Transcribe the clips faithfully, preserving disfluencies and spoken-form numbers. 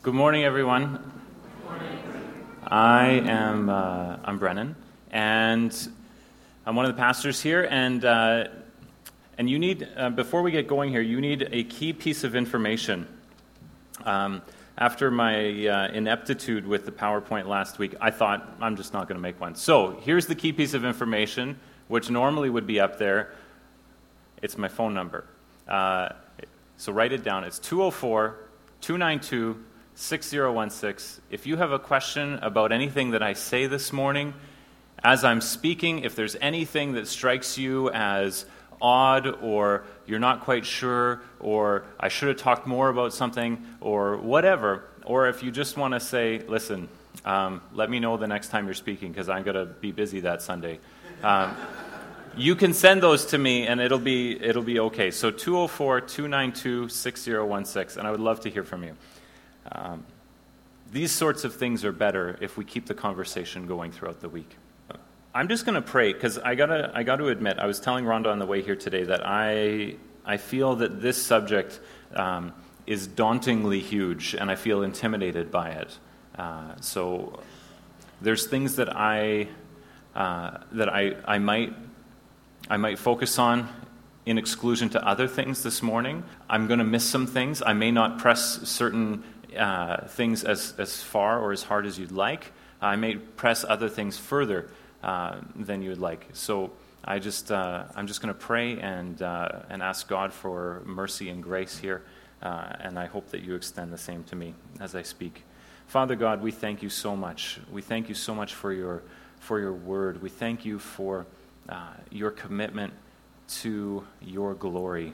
Good morning, everyone. Good morning. I am uh, I'm Brennan, and I'm one of the pastors here. And uh, and you need uh, before we get going here, you need a key piece of information. Um, after my uh, ineptitude with the PowerPoint last week, I thought I'm just not going to make one. So here's the key piece of information, which normally would be up there. It's my phone number. Uh, so write it down. It's two oh four, two nine two, six oh one six. If you have a question about anything that I say this morning, as I'm speaking, if there's anything that strikes you as odd, or you're not quite sure, or I should have talked more about something, or whatever, or if you just want to say, listen, um, let me know the next time you're speaking, because I'm going to be busy that Sunday. Um, you can send those to me, and it'll be it'll be okay. So two oh four, two nine two, six oh one six, and I would love to hear from you. Um, these sorts of things are better if we keep the conversation going throughout the week. I'm just going to pray, because I gotta I got to admit, I was telling Rhonda on the way here today that I I feel that this subject um, is dauntingly huge, and I feel intimidated by it. Uh, so there's things that I uh, that I I might I might focus on in exclusion to other things this morning. I'm going to miss some things. I may not press certain Uh, things as, as far or as hard as you'd like. I may press other things further uh, than you would like. So I just uh, I'm just going to pray and uh, and ask God for mercy and grace here, uh, and I hope that you extend the same to me as I speak. Father God, we thank you so much. We thank you so much for your for your word. We thank you for uh, your commitment to your glory.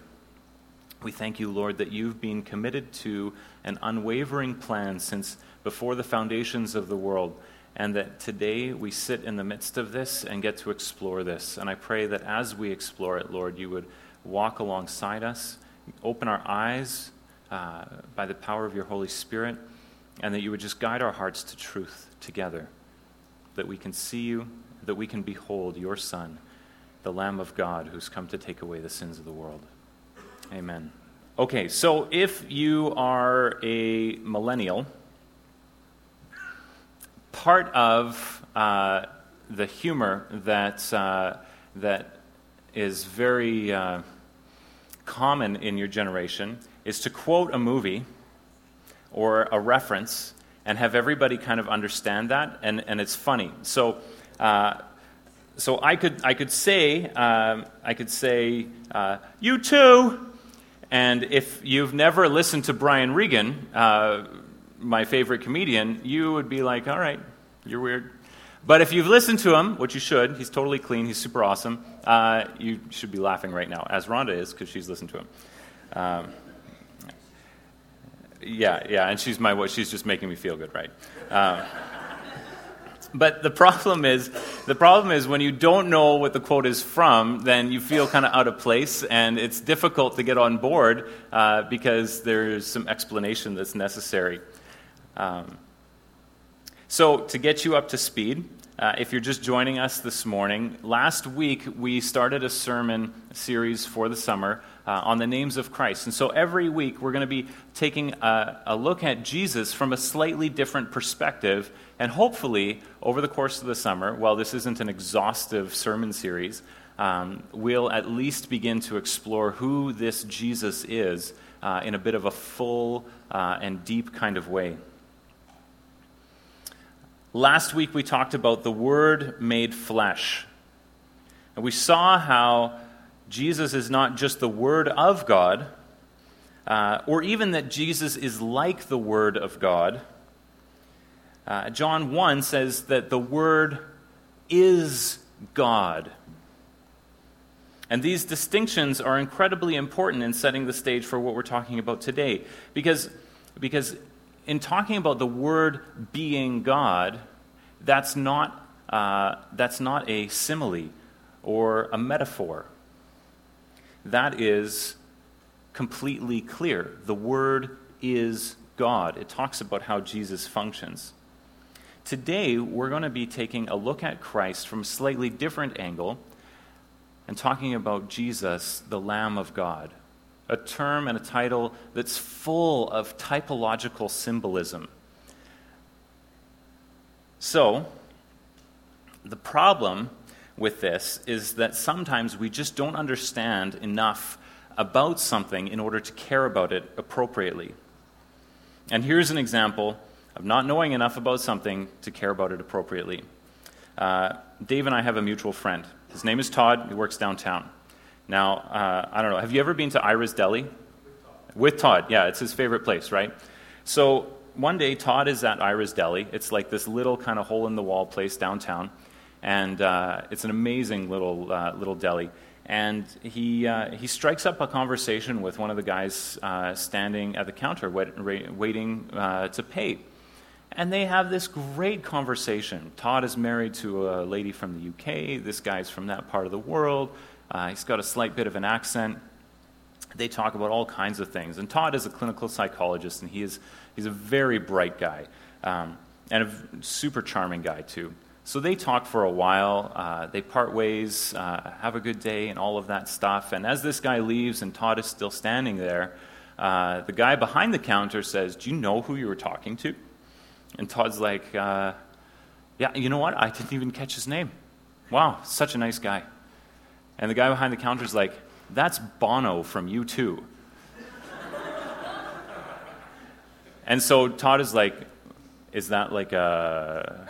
We thank you, Lord, that you've been committed to an unwavering plan since before the foundations of the world, and that today we sit in the midst of this and get to explore this. And I pray that as we explore it, Lord, you would walk alongside us, open our eyes uh, by the power of your Holy Spirit, and that you would just guide our hearts to truth together, that we can see you, that we can behold your Son, the Lamb of God, who's come to take away the sins of the world. Amen. Okay, so if you are a millennial, part of uh, the humor that uh, that is very uh, common in your generation is to quote a movie or a reference and have everybody kind of understand that, and, and it's funny. So. Uh, so I could I could say um, I could say uh, you too. And if you've never listened to Brian Regan, uh, my favorite comedian, you would be like, all right, you're weird. But if you've listened to him, which you should, he's totally clean, he's super awesome, uh, you should be laughing right now, as Rhonda is, because she's listened to him. Um, yeah, yeah, and she's my she's just making me feel good, right? Uh, But the problem is, the problem is when you don't know what the quote is from, then you feel kind of out of place, and it's difficult to get on board uh, because there's some explanation that's necessary. Um, so to get you up to speed, uh, if you're just joining us this morning, last week we started a sermon series for the summer uh, on the names of Christ. And so every week we're going to be taking a, a look at Jesus from a slightly different perspective. And hopefully, over the course of the summer, while this isn't an exhaustive sermon series, um, we'll at least begin to explore who this Jesus is uh, in a bit of a full uh, and deep kind of way. Last week, we talked about the Word made flesh. And we saw how Jesus is not just the Word of God, uh, or even that Jesus is like the Word of God. Uh, John one says that the Word is God. And these distinctions are incredibly important in setting the stage for what we're talking about today. Because, because in talking about the Word being God, that's not, uh, that's not a simile or a metaphor. That is completely clear. The Word is God. It talks about how Jesus functions. Today, we're going to be taking a look at Christ from a slightly different angle and talking about Jesus, the Lamb of God, a term and a title that's full of typological symbolism. So, the problem with this is that sometimes we just don't understand enough about something in order to care about it appropriately. And here's an example of not knowing enough about something to care about it appropriately. Uh, Dave and I have a mutual friend. His name is Todd. He works downtown. Now, uh, I don't know, have you ever been to Ira's Deli? With Todd. With Todd, yeah, it's his favorite place, right? So one day, Todd is at Ira's Deli. It's like this little kind of hole-in-the-wall place downtown, and uh, it's an amazing little uh, little deli. And he uh, he strikes up a conversation with one of the guys uh, standing at the counter wait, waiting uh, to pay. And they have this great conversation. Todd is married to a lady from the U K. This guy's from that part of the world. Uh, he's got a slight bit of an accent. They talk about all kinds of things. And Todd is a clinical psychologist, and he is he's a very bright guy, um, and a super charming guy, too. So they talk for a while. Uh, they part ways, uh, have a good day, and all of that stuff. And as this guy leaves and Todd is still standing there, uh, the guy behind the counter says, "Do you know who you were talking to?" And Todd's like, uh, yeah, you know what? I didn't even catch his name. Wow, such a nice guy. And the guy behind the counter is like, "That's Bono from U two." And so Todd is like, "Is that like a..."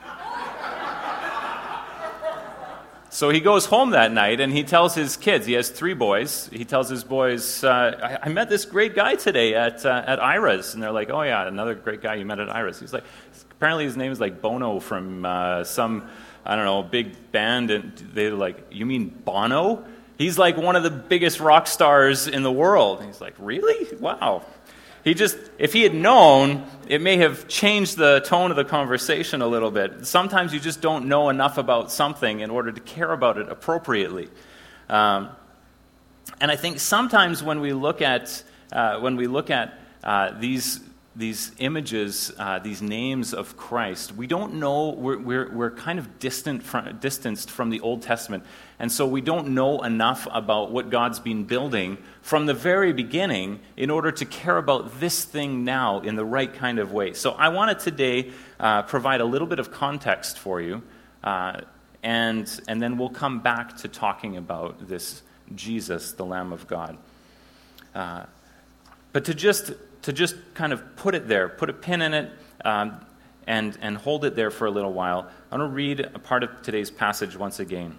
So he goes home that night and he tells his kids, he has three boys, he tells his boys, uh, I, I met this great guy today at uh, at Ira's. And they're like, "Oh yeah, another great guy you met at Ira's." He's like, apparently his name is like Bono from uh, some, I don't know, big band. And they're like, "You mean Bono? He's like one of the biggest rock stars in the world." And he's like, "Really? Wow." He just, if he had known, it may have changed the tone of the conversation a little bit. Sometimes you just don't know enough about something in order to care about it appropriately. Um, and I think sometimes when we look at uh, when we look at uh, these these images, uh, these names of Christ, we don't know. We're we're, we're kind of distant from, distanced from the Old Testament, and so we don't know enough about what God's been building from the very beginning in order to care about this thing now in the right kind of way. So I want to today uh, provide a little bit of context for you, uh, and and then we'll come back to talking about this Jesus, the Lamb of God. Uh, but to just to just kind of put it there, put a pin in it, um, and and hold it there for a little while. I'm going to read a part of today's passage once again.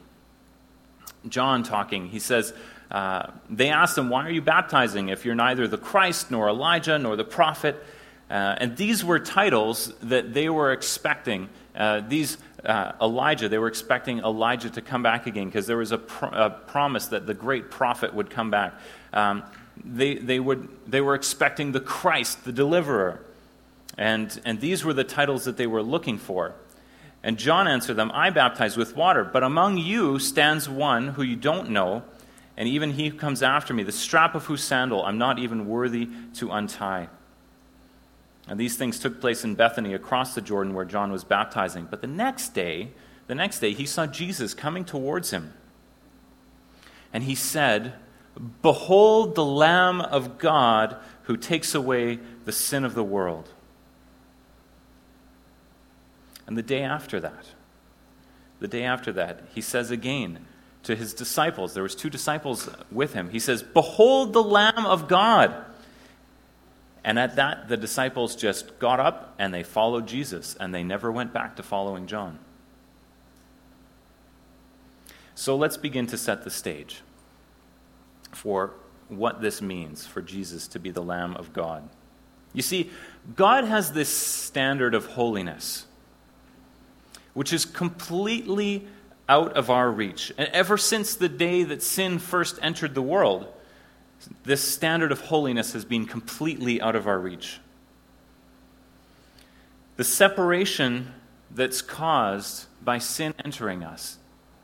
John talking, he says, uh, they asked him, "Why are you baptizing if you're neither the Christ, nor Elijah, nor the prophet?" Uh, and these were titles that they were expecting. Uh, these uh, Elijah, they were expecting Elijah to come back again because there was a, pr- a promise that the great prophet would come back. Um, they they would they were expecting the Christ, the deliverer, and and these were the titles that they were looking for. And John answered them, "I baptize with water, but among you stands one who you don't know, and even he who comes after me, the strap of whose sandal I'm not even worthy to untie." And these things took place in Bethany across the Jordan where John was baptizing. But the next day, the next day he saw Jesus coming towards him. And he said, "Behold the Lamb of God who takes away the sin of the world." And the day after that, the day after that, he says again to his disciples, there was two disciples with him, he says, "Behold the Lamb of God." And at that, the disciples just got up and they followed Jesus, and they never went back to following John. So let's begin to set the stage for what this means for Jesus to be the Lamb of God. You see, God has this standard of holiness, which is completely out of our reach. And ever since the day that sin first entered the world, this standard of holiness has been completely out of our reach. The separation that's caused by sin entering us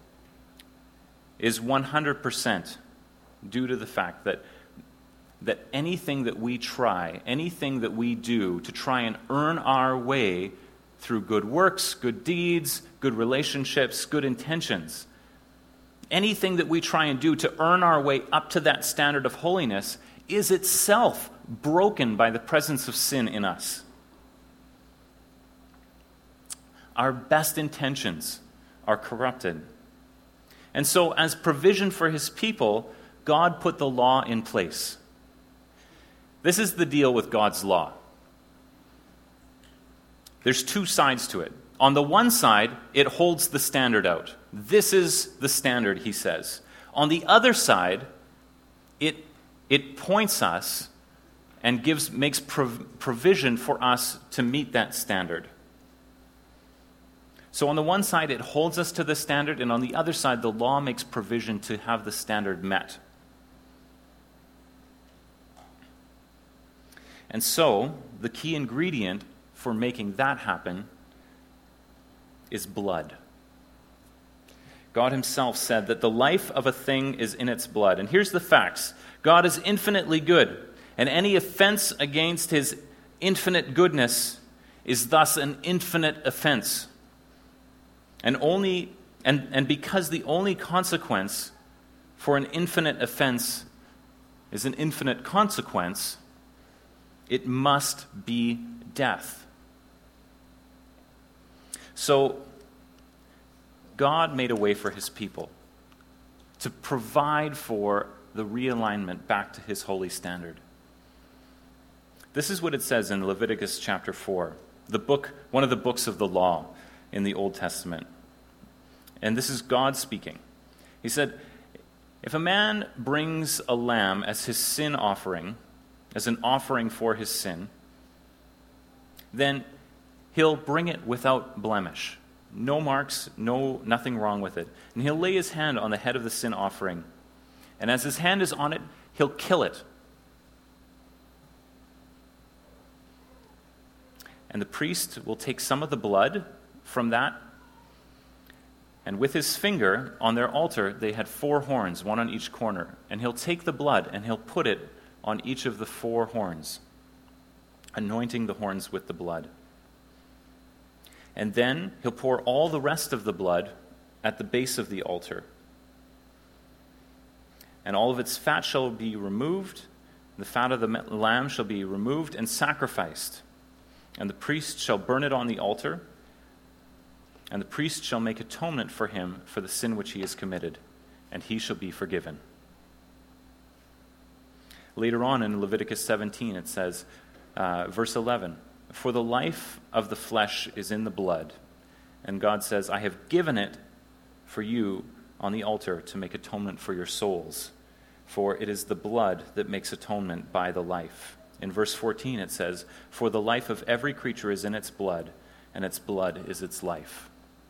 is one hundred percent due to the fact that that anything that we try, anything that we do to try and earn our way through good works, good deeds, good relationships, good intentions, anything that we try and do to earn our way up to that standard of holiness is itself broken by the presence of sin in us. Our best intentions are corrupted. And so, as provision for his people, God put the law in place. This is the deal with God's law. There's two sides to it. On the one side, it holds the standard out. This is the standard, he says. On the other side, it, it points us and gives makes prov- provision for us to meet that standard. So on the one side, it holds us to the standard, and on the other side, the law makes provision to have the standard met. And so, the key ingredient for making that happen is blood. God himself said that the life of a thing is in its blood. And here's the facts. God is infinitely good, and any offense against his infinite goodness is thus an infinite offense. And only and, and because the only consequence for an infinite offense is an infinite consequence, it must be death. So, God made a way for his people to provide for the realignment back to his holy standard. This is what it says in Leviticus chapter four, the book, one of the books of the law in the Old Testament. And this is God speaking. He said, if a man brings a lamb as his sin offering, as an offering for his sin, then he'll bring it without blemish. No marks, no nothing wrong with it. And he'll lay his hand on the head of the sin offering. And as his hand is on it, he'll kill it. And the priest will take some of the blood from that, and with his finger on their altar, they had four horns, one on each corner. And he'll take the blood and he'll put it on each of the four horns, anointing the horns with the blood. And then he'll pour all the rest of the blood at the base of the altar. And all of its fat shall be removed, the fat of the lamb shall be removed and sacrificed. And the priest shall burn it on the altar, and the priest shall make atonement for him for the sin which he has committed, and he shall be forgiven. Later on in Leviticus seventeen, it says, uh, verse eleven, for the life of the flesh is in the blood. And God says, I have given it for you on the altar to make atonement for your souls. For it is the blood that makes atonement by the life. In verse fourteen it says, for the life of every creature is in its blood, and its blood is its life.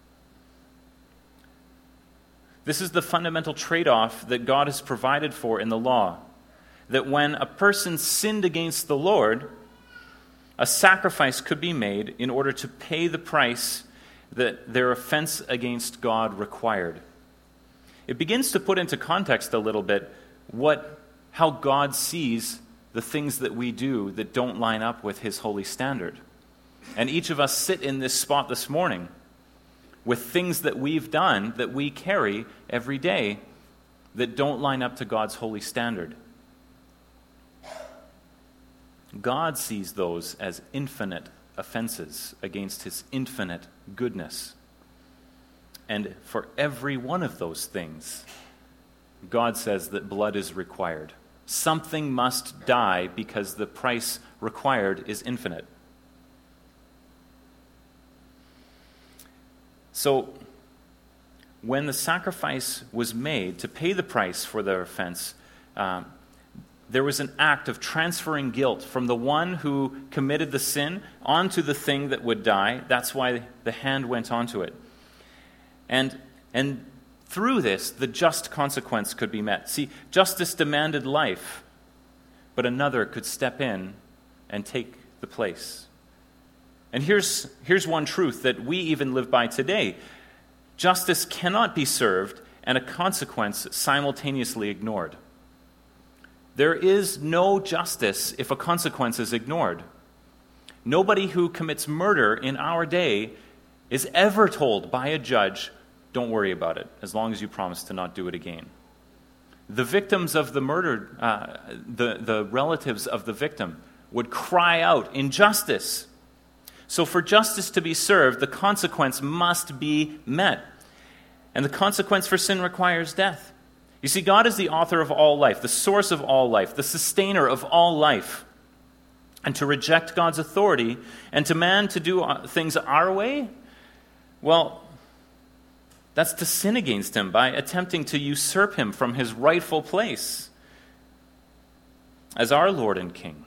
This is the fundamental trade-off that God has provided for in the law. That when a person sinned against the Lord, a sacrifice could be made in order to pay the price that their offense against God required. It begins to put into context a little bit what, how God sees the things that we do that don't line up with his holy standard. And each of us sit in this spot this morning with things that we've done that we carry every day that don't line up to God's holy standard. God sees those as infinite offenses against his infinite goodness. And for every one of those things, God says that blood is required. Something must die because the price required is infinite. So, when the sacrifice was made to pay the price for their offense, um, there was an act of transferring guilt from the one who committed the sin onto the thing that would die. That's why the hand went onto it. And, and through this, the just consequence could be met. See, justice demanded life, but another could step in and take the place. And here's, here's one truth that we even live by today. Justice cannot be served and a consequence simultaneously ignored. There is no justice if a consequence is ignored. Nobody who commits murder in our day is ever told by a judge, don't worry about it, as long as you promise to not do it again. the victims of the murdered, uh, the, the relatives of the victim would cry out injustice. So for justice to be served, the consequence must be met. And the consequence for sin requires death. You see, God is the author of all life, the source of all life, the sustainer of all life. And to reject God's authority and to man to do things our way, well, that's to sin against him by attempting to usurp him from his rightful place as our Lord and King.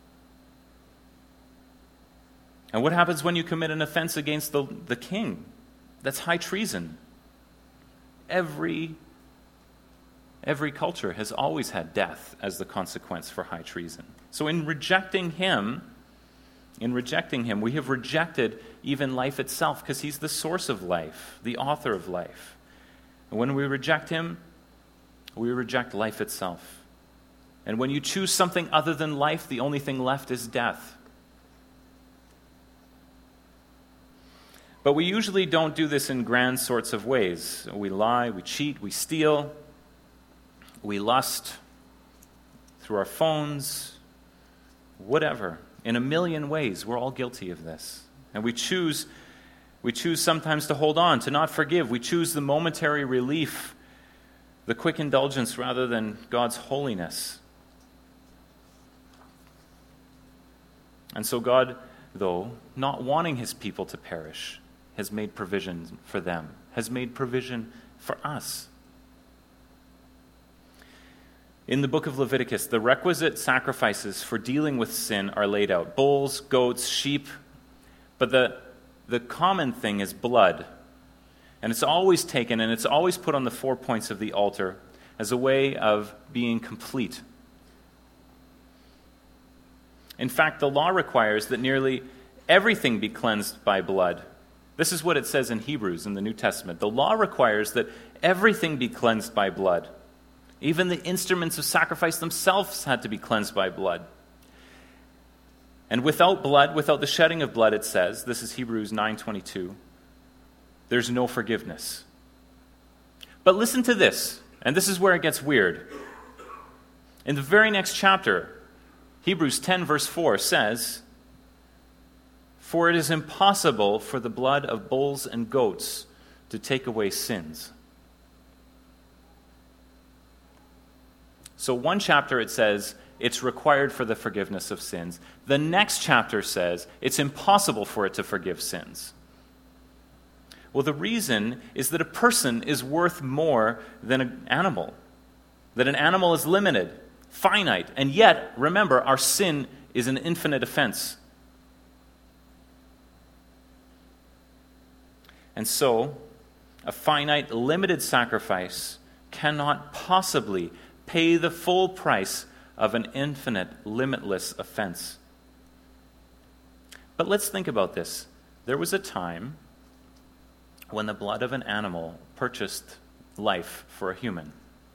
And what happens when you commit an offense against the, the king? That's high treason. Every, every culture has always had death as the consequence for high treason. So in rejecting him, in rejecting him, we have rejected even life itself, because he's the source of life, the author of life. And when we reject him, we reject life itself. And when you choose something other than life, the only thing left is death. But we usually don't do this in grand sorts of ways. We lie, we cheat, we steal, we lust through our phones, whatever. In a million ways, we're all guilty of this. And we choose, we choose sometimes to hold on, to not forgive. We choose the momentary relief, the quick indulgence, rather than God's holiness. And so God, though, not wanting his people to perish, has made provision for them, has made provision for us. In the book of Leviticus, the requisite sacrifices for dealing with sin are laid out. Bulls, goats, sheep. But the, the common thing is blood. And it's always taken and it's always put on the four points of the altar as a way of being complete. In fact, the law requires that nearly everything be cleansed by blood. This is what it says in Hebrews in the New Testament. The law requires that everything be cleansed by blood. Even the instruments of sacrifice themselves had to be cleansed by blood. And without blood, without the shedding of blood, it says, this is Hebrews nine twenty-two, there's no forgiveness. But listen to this, and this is where it gets weird. In the very next chapter, Hebrews ten verse four says, "For it is impossible for the blood of bulls and goats to take away sins." So one chapter it says it's required for the forgiveness of sins. The next chapter says it's impossible for it to forgive sins. Well, the reason is that a person is worth more than an animal. That an animal is limited, finite, and yet, remember, our sin is an infinite offense. And so, a finite, limited sacrifice cannot possibly pay the full price of an infinite, limitless offense. But let's think about this. There was a time when the blood of an animal purchased life for a human.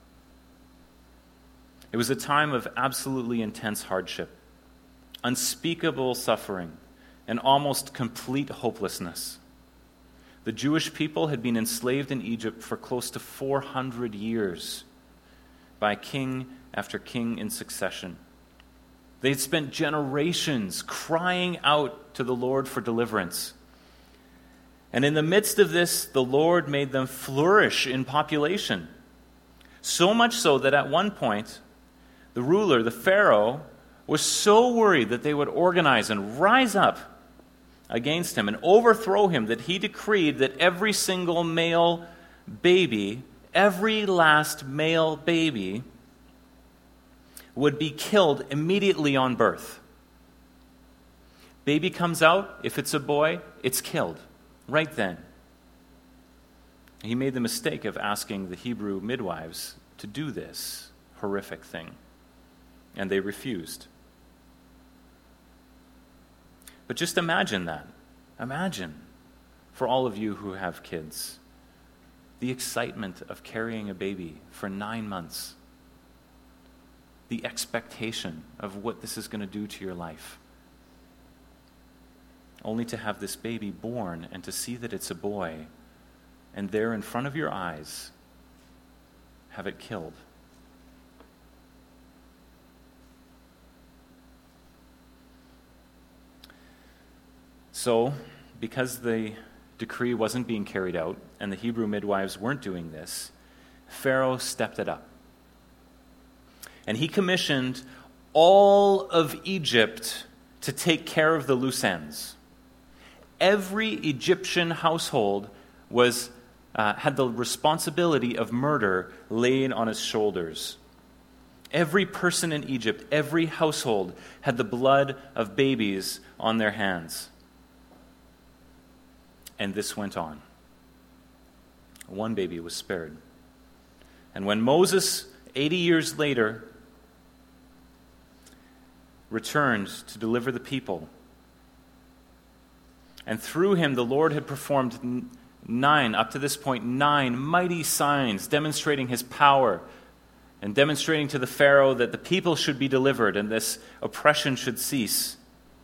It was a time of absolutely intense hardship, unspeakable suffering, and almost complete hopelessness. The Jewish people had been enslaved in Egypt for close to four hundred years by king after king in succession. They had spent generations crying out to the Lord for deliverance. And in the midst of this, the Lord made them flourish in population. So much so that at one point, the ruler, the Pharaoh, was so worried that they would organize and rise up against him and overthrow him that he decreed that every single male baby, every last male baby, would be killed immediately on birth. Baby comes out, if it's a boy, it's killed right then. He made the mistake of asking the Hebrew midwives to do this horrific thing, and they refused. But just imagine that. Imagine, for all of you who have kids, the excitement of carrying a baby for nine months. The expectation of what this is going to do to your life. Only to have this baby born and to see that it's a boy, and there in front of your eyes, have it killed. So, because the decree wasn't being carried out and the Hebrew midwives weren't doing this, Pharaoh stepped it up. And he commissioned all of Egypt to take care of the loose ends. Every Egyptian household was uh, had the responsibility of murder laid on his shoulders. Every person in Egypt, every household, had the blood of babies on their hands. And this went on. One baby was spared. And when Moses, eighty years later, returned to deliver the people, and through him the Lord had performed nine, up to this point, nine mighty signs demonstrating his power and demonstrating to the Pharaoh that the people should be delivered and this oppression should cease.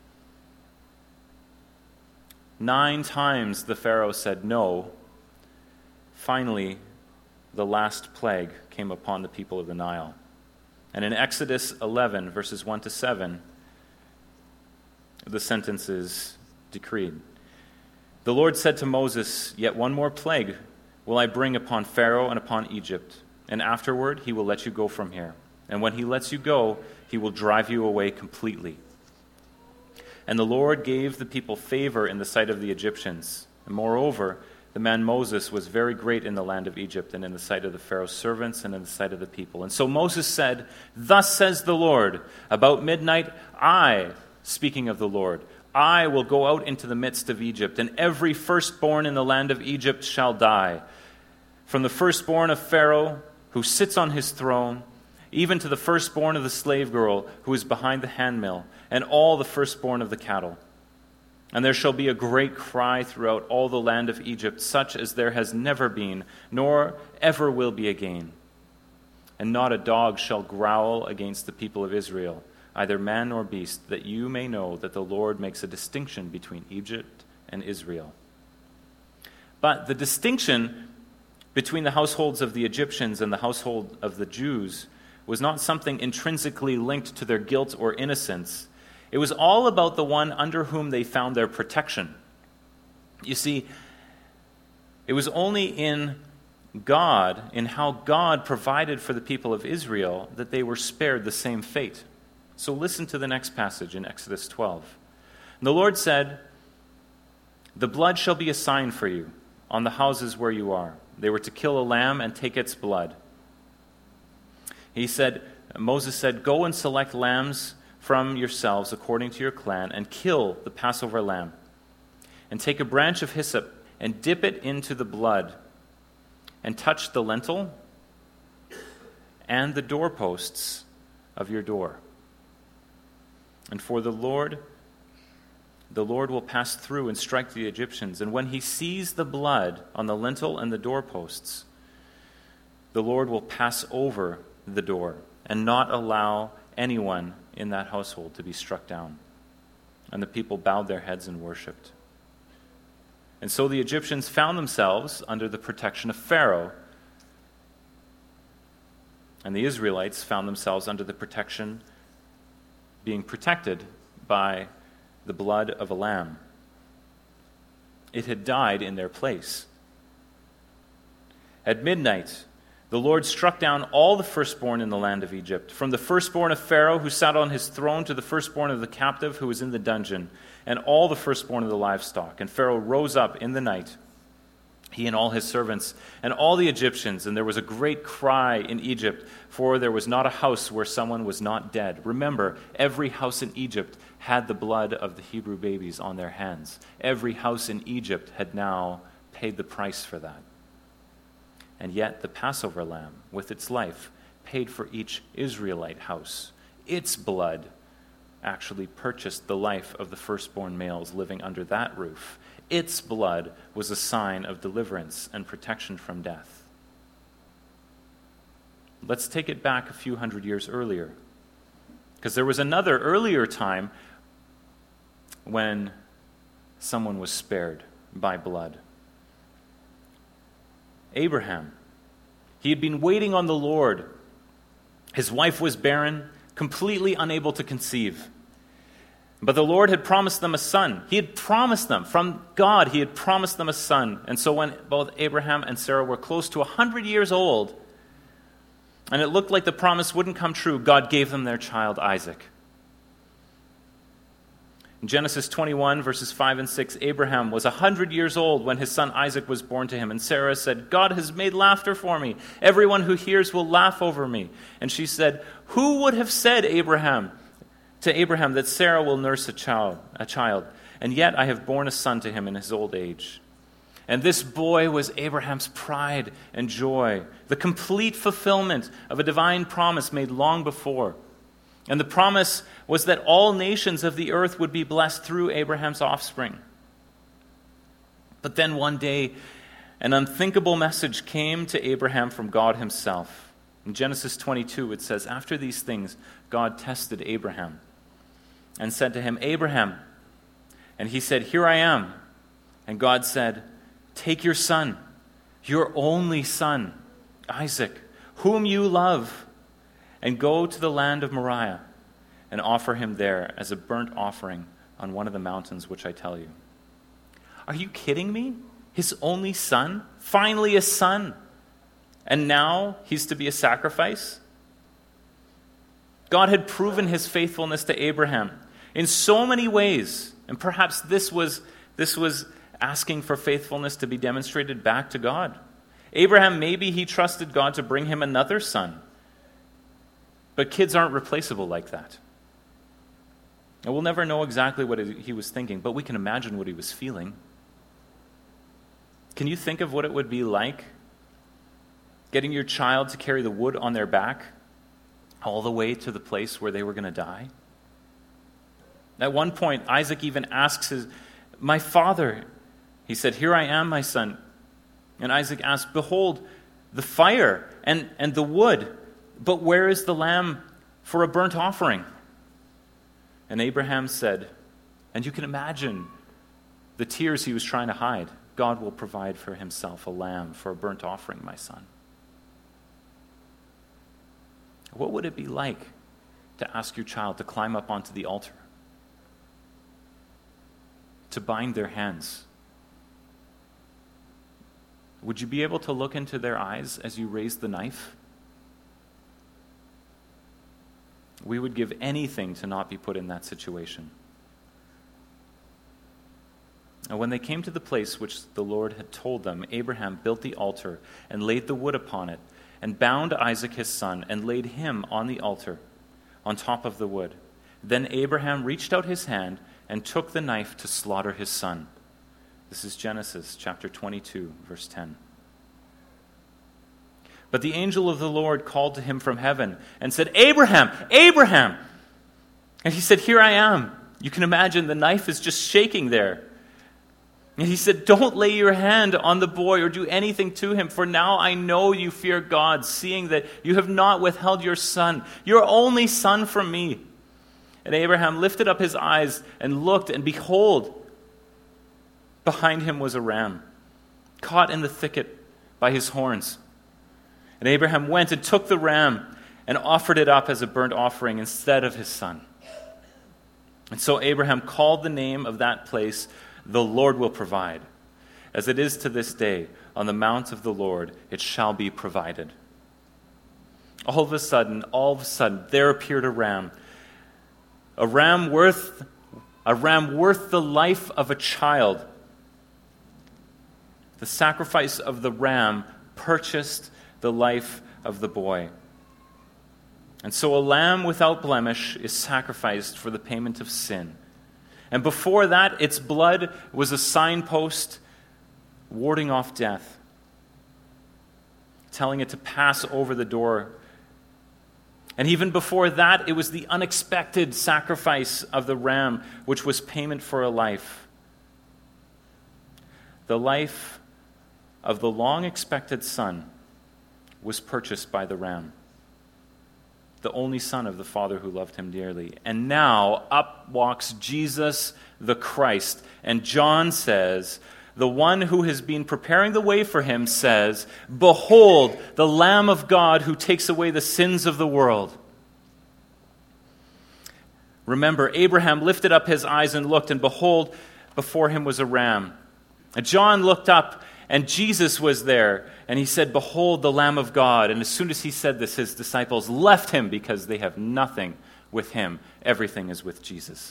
Nine times the Pharaoh said no. Finally, the last plague came upon the people of the Nile. And in Exodus eleven, verses one to seven, the sentence is decreed. The Lord said to Moses, "Yet one more plague will I bring upon Pharaoh and upon Egypt, and afterward he will let you go from here. And when he lets you go, he will drive you away completely." And the Lord gave the people favor in the sight of the Egyptians. And moreover, the man Moses was very great in the land of Egypt and in the sight of the Pharaoh's servants and in the sight of the people. And so Moses said, "Thus says the Lord, about midnight I," speaking of the Lord, "I will go out into the midst of Egypt, and every firstborn in the land of Egypt shall die. From the firstborn of Pharaoh, who sits on his throne, even to the firstborn of the slave girl who is behind the handmill, and all the firstborn of the cattle. And there shall be a great cry throughout all the land of Egypt, such as there has never been, nor ever will be again. And not a dog shall growl against the people of Israel, either man nor beast, that you may know that the Lord makes a distinction between Egypt and Israel." But the distinction between the households of the Egyptians and the household of the Jews was not something intrinsically linked to their guilt or innocence. It was all about the one under whom they found their protection. You see, it was only in God, in how God provided for the people of Israel, that they were spared the same fate. So listen to the next passage in Exodus twelve. And the Lord said, "The blood shall be a sign for you on the houses where you are." They were to kill a lamb and take its blood. He said, Moses said, "Go and select lambs from yourselves according to your clan, and kill the Passover lamb. And take a branch of hyssop and dip it into the blood, and touch the lintel and the doorposts of your door. And for the Lord, the Lord will pass through and strike the Egyptians. And when he sees the blood on the lintel and the doorposts, the Lord will pass over the door and not allow anyone in that household to be struck down." And the people bowed their heads and worshipped. And so the Egyptians found themselves under the protection of Pharaoh, and the Israelites found themselves under the protection, being protected by the blood of a lamb. It had died in their place. At midnight, the Lord struck down all the firstborn in the land of Egypt, from the firstborn of Pharaoh who sat on his throne to the firstborn of the captive who was in the dungeon, and all the firstborn of the livestock. And Pharaoh rose up in the night, he and all his servants, and all the Egyptians, and there was a great cry in Egypt, for there was not a house where someone was not dead. Remember, every house in Egypt had the blood of the Hebrew babies on their hands. Every house in Egypt had now paid the price for that. And yet the Passover lamb, with its life, paid for each Israelite house. Its blood actually purchased the life of the firstborn males living under that roof. Its blood was a sign of deliverance and protection from death. Let's take it back a few hundred years earlier, because there was another earlier time when someone was spared by blood. Abraham. He had been waiting on the Lord. His wife was barren, completely unable to conceive. But the Lord had promised them a son. He had promised them, from God, he had promised them a son. And so when both Abraham and Sarah were close to one hundred years old, and it looked like the promise wouldn't come true, God gave them their child Isaac. In Genesis twenty-one, verses five and six, Abraham was one hundred years old when his son Isaac was born to him. And Sarah said, God has made laughter for me. Everyone who hears will laugh over me. And she said, who would have said, Abraham, to Abraham, that Sarah will nurse a child, a child? And yet I have borne a son to him in his old age. And this boy was Abraham's pride and joy, the complete fulfillment of a divine promise made long before. And the promise was that all nations of the earth would be blessed through Abraham's offspring. But then one day, an unthinkable message came to Abraham from God himself. In Genesis twenty-two, it says, after these things, God tested Abraham and said to him, Abraham. And he said, here I am. And God said, take your son, your only son, Isaac, whom you love, and go to the land of Moriah and offer him there as a burnt offering on one of the mountains which I tell you. Are you kidding me? His only son? Finally a son. And now he's to be a sacrifice? God had proven his faithfulness to Abraham in so many ways. And perhaps this was, this was asking for faithfulness to be demonstrated back to God. Abraham, maybe he trusted God to bring him another son. But kids aren't replaceable like that. And we'll never know exactly what he was thinking, but we can imagine what he was feeling. Can you think of what it would be like getting your child to carry the wood on their back all the way to the place where they were going to die? At one point, Isaac even asks his, my father, he said, here I am, my son. And Isaac asked, behold, the fire and, and the wood, but where is the lamb for a burnt offering? And Abraham said, and you can imagine the tears he was trying to hide, God will provide for himself a lamb for a burnt offering, my son. What would it be like to ask your child to climb up onto the altar, to bind their hands? Would you be able to look into their eyes as you raise the knife? We would give anything to not be put in that situation. And when they came to the place which the Lord had told them, Abraham built the altar and laid the wood upon it, and bound Isaac his son, and laid him on the altar, on top of the wood. Then Abraham reached out his hand and took the knife to slaughter his son. This is Genesis chapter twenty-two, verse ten. But the angel of the Lord called to him from heaven and said, Abraham, Abraham! And he said, here I am. You can imagine the knife is just shaking there. And he said, don't lay your hand on the boy or do anything to him, for now I know you fear God, seeing that you have not withheld your son, your only son, from me. And Abraham lifted up his eyes and looked, and behold, behind him was a ram, caught in the thicket by his horns. And Abraham went and took the ram and offered it up as a burnt offering instead of his son. And so Abraham called the name of that place, the Lord will provide. As it is to this day, on the mount of the Lord, it shall be provided. All of a sudden, all of a sudden, there appeared a ram. A ram worth, a ram worth the life of a child. The sacrifice of the ram purchased the life of the boy. And so a lamb without blemish is sacrificed for the payment of sin. And before that, its blood was a signpost warding off death, telling it to pass over the door. And even before that, it was the unexpected sacrifice of the ram, which was payment for a life. The life of the long-expected son was purchased by the ram, the only son of the Father who loved him dearly. And now up walks Jesus the Christ. And John says, the one who has been preparing the way for him says, behold, the Lamb of God who takes away the sins of the world. Remember, Abraham lifted up his eyes and looked, and behold, before him was a ram. And John looked up, and Jesus was there, and he said, behold, the Lamb of God. And as soon as he said this, his disciples left him because they have nothing with him. Everything is with Jesus.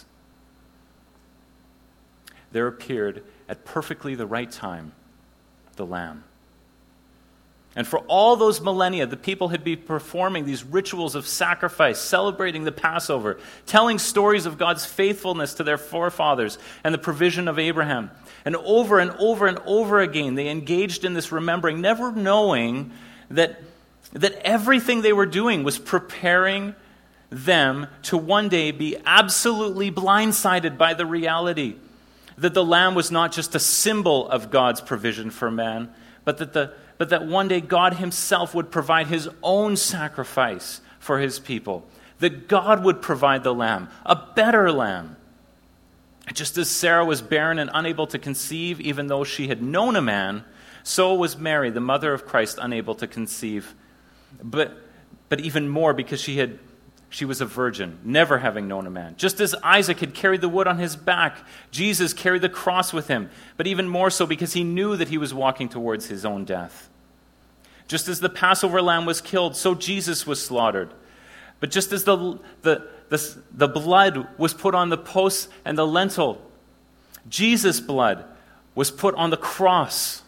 There appeared at perfectly the right time the Lamb. And for all those millennia, the people had been performing these rituals of sacrifice, celebrating the Passover, telling stories of God's faithfulness to their forefathers and the provision of Abraham. And over and over and over again, they engaged in this remembering, never knowing that, that everything they were doing was preparing them to one day be absolutely blindsided by the reality that the Lamb was not just a symbol of God's provision for man, but that the but that one day God himself would provide his own sacrifice for his people. That God would provide the lamb, a better lamb. Just as Sarah was barren and unable to conceive, even though she had known a man, so was Mary, the mother of Christ, unable to conceive. But, but even more because she had She was a virgin, never having known a man. Just as Isaac had carried the wood on his back, Jesus carried the cross with him, but even more so because he knew that he was walking towards his own death. Just as the Passover lamb was killed, so Jesus was slaughtered. But just as the, the, the, the blood was put on the posts and the lintel, Jesus' blood was put on the cross.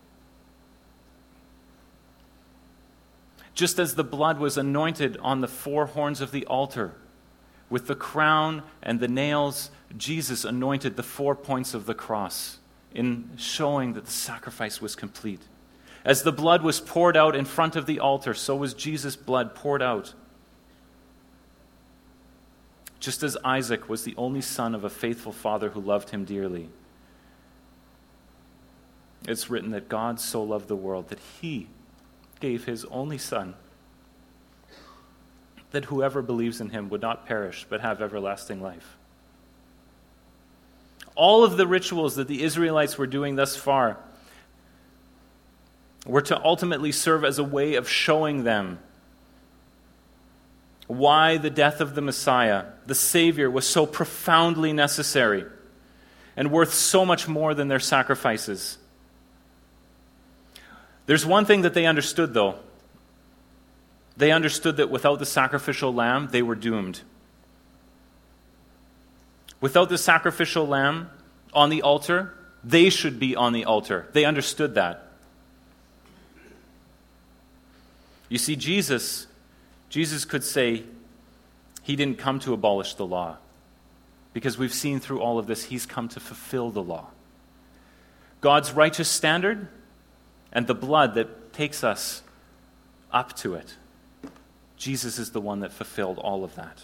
Just as the blood was anointed on the four horns of the altar, with the crown and the nails, Jesus anointed the four points of the cross in showing that the sacrifice was complete. As the blood was poured out in front of the altar, so was Jesus' blood poured out. Just as Isaac was the only son of a faithful father who loved him dearly, it's written that God so loved the world that he gave his only son, that whoever believes in him would not perish but have everlasting life. All of the rituals that the Israelites were doing thus far were to ultimately serve as a way of showing them why the death of the Messiah, the Savior, was so profoundly necessary and worth so much more than their sacrifices. There's one thing that they understood, though. They understood that without the sacrificial lamb, they were doomed. Without the sacrificial lamb on the altar, they should be on the altar. They understood that. You see, Jesus, Jesus could say he didn't come to abolish the law, because we've seen through all of this, he's come to fulfill the law. God's righteous standard and the blood that takes us up to it. Jesus is the one that fulfilled all of that.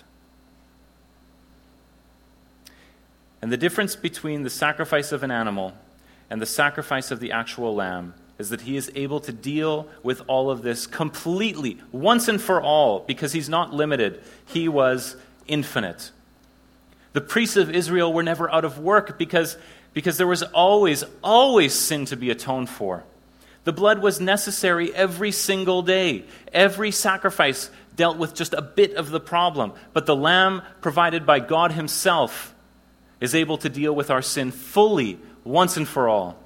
And the difference between the sacrifice of an animal and the sacrifice of the actual lamb is that he is able to deal with all of this completely, once and for all, because he's not limited. He was infinite. The priests of Israel were never out of work because, because there was always, always sin to be atoned for. The blood was necessary every single day. Every sacrifice dealt with just a bit of the problem. But the lamb provided by God himself is able to deal with our sin fully, once and for all.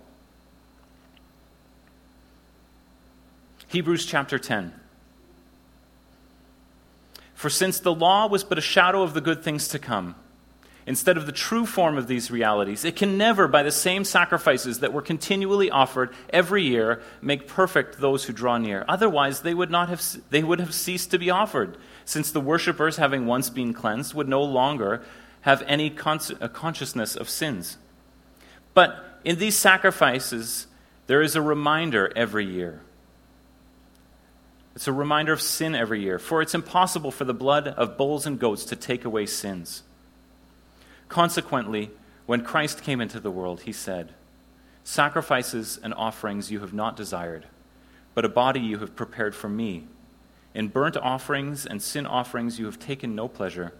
Hebrews chapter ten. For since the law was but a shadow of the good things to come, instead of the true form of these realities, it can never, by the same sacrifices that were continually offered every year, make perfect those who draw near. Otherwise, they would not have they would have ceased to be offered, since the worshippers, having once been cleansed, would no longer have any con- consciousness of sins. But in these sacrifices, there is a reminder every year. It's a reminder of sin every year, for it's impossible for the blood of bulls and goats to take away sins. Consequently, when Christ came into the world, he said, "Sacrifices and offerings you have not desired, but a body you have prepared for me. In burnt offerings and sin offerings you have taken no pleasure."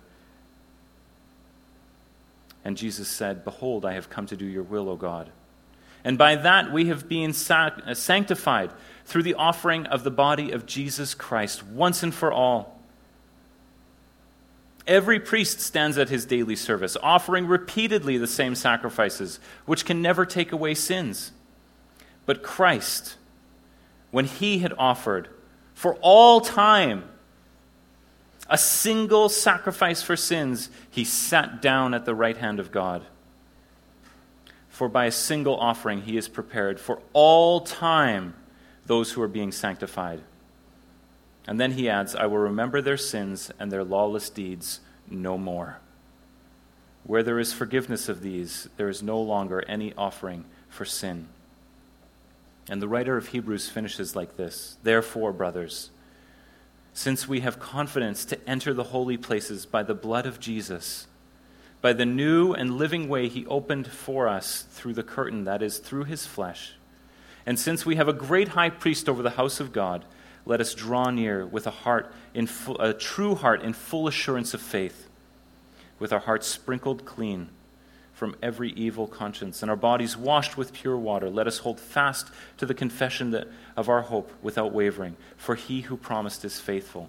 And Jesus said, "Behold, I have come to do your will, O God." And by that we have been sanctified through the offering of the body of Jesus Christ once and for all. Every priest stands at his daily service, offering repeatedly the same sacrifices, which can never take away sins. But Christ, when he had offered for all time a single sacrifice for sins, he sat down at the right hand of God. For by a single offering he is prepared for all time those who are being sanctified. And then he adds, I will remember their sins and their lawless deeds no more. Where there is forgiveness of these, there is no longer any offering for sin. And the writer of Hebrews finishes like this, Therefore, brothers, since we have confidence to enter the holy places by the blood of Jesus, by the new and living way he opened for us through the curtain, that is, through his flesh, and since we have a great high priest over the house of God, let us draw near with a heart in full, a true heart in full assurance of faith, with our hearts sprinkled clean from every evil conscience and our bodies washed with pure water. Let us hold fast to the confession that, of our hope without wavering, for he who promised is faithful.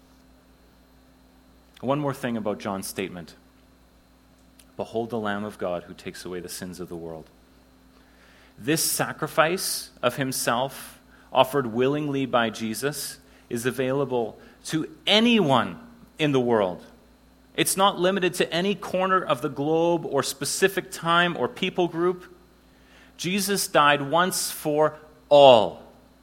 One more thing about John's statement. Behold the Lamb of God who takes away the sins of the world. This sacrifice of himself, offered willingly by Jesus, is available to anyone in the world. It's not limited to any corner of the globe or specific time or people group. Jesus died once for all.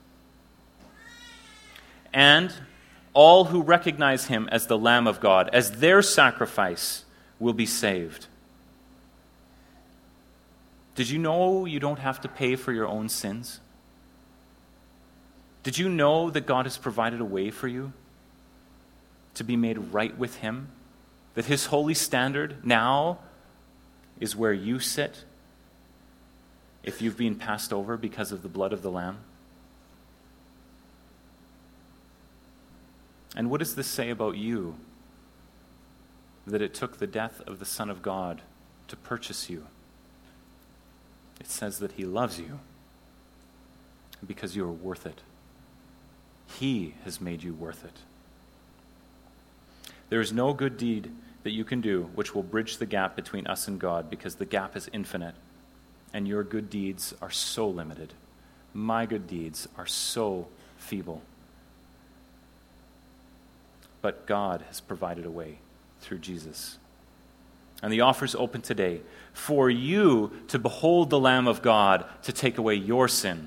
And all who recognize him as the Lamb of God, as their sacrifice, will be saved. Did you know you don't have to pay for your own sins? Did you know that God has provided a way for you to be made right with him? That his holy standard now is where you sit if you've been passed over because of the blood of the Lamb? And what does this say about you? That it took the death of the Son of God to purchase you. It says that he loves you because you are worth it. He has made you worth it. There is no good deed that you can do which will bridge the gap between us and God, because the gap is infinite, and your good deeds are so limited. My good deeds are so feeble. But God has provided a way through Jesus. And the offer is open today for you to behold the Lamb of God to take away your sin.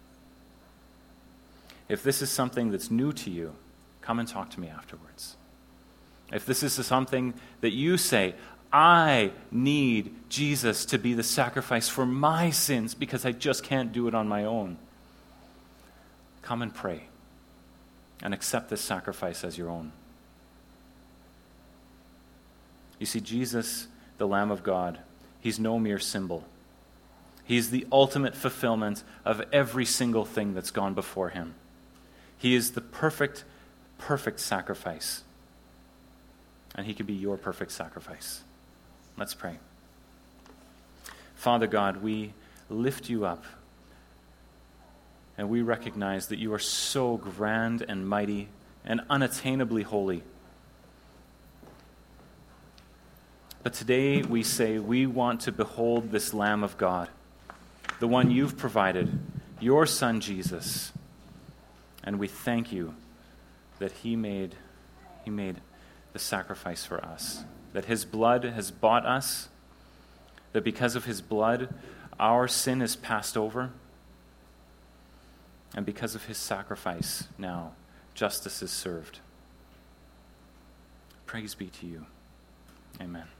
If this is something that's new to you, come and talk to me afterwards. If this is something that you say, I need Jesus to be the sacrifice for my sins because I just can't do it on my own, come and pray and accept this sacrifice as your own. You see, Jesus, the Lamb of God, he's no mere symbol. He's the ultimate fulfillment of every single thing that's gone before him. He is the perfect, perfect sacrifice. And he can be your perfect sacrifice. Let's pray. Father God, we lift you up. And we recognize that you are so grand and mighty and unattainably holy. But today we say we want to behold this Lamb of God, the one you've provided, your Son Jesus. And we thank you that he made, he made the sacrifice for us, that his blood has bought us, that because of his blood, our sin is passed over, and because of his sacrifice, now justice is served. Praise be to you. Amen.